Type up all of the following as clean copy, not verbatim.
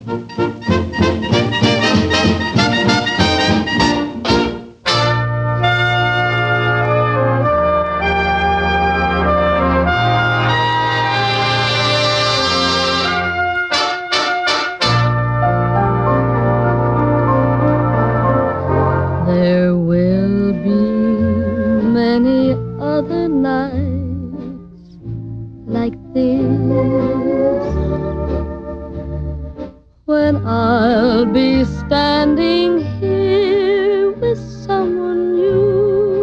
There will be many other nights like this, when I'll be standing here with someone new.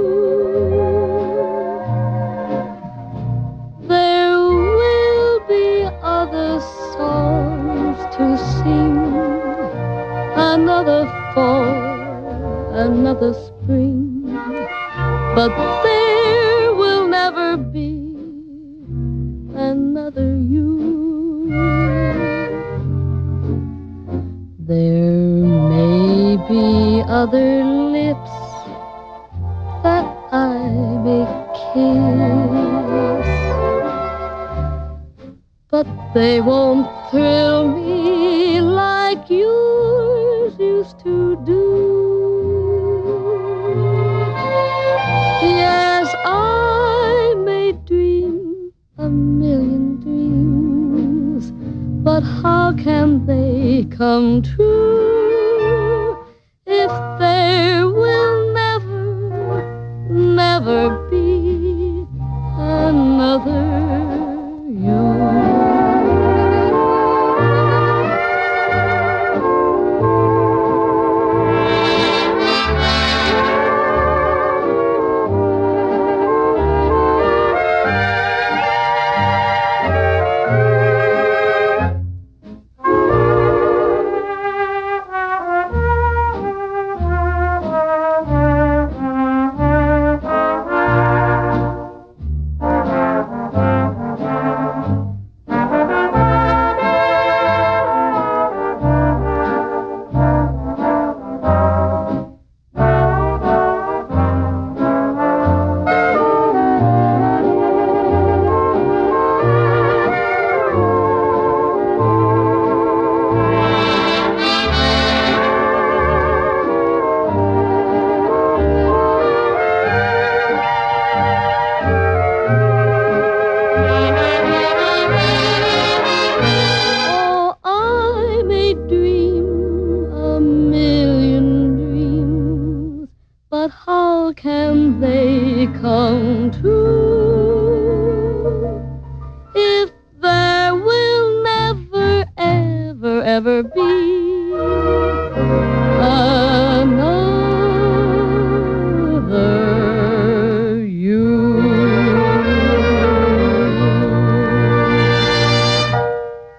There will be other songs to sing, another fall, another spring, but there will never be another you. There may be other lips that I may kiss, but they won't thrill me like yours used to do. Yes, I may dream a million dreams, but how can they come true if there will never, never be another you? But how can they come true if there will never, ever, ever be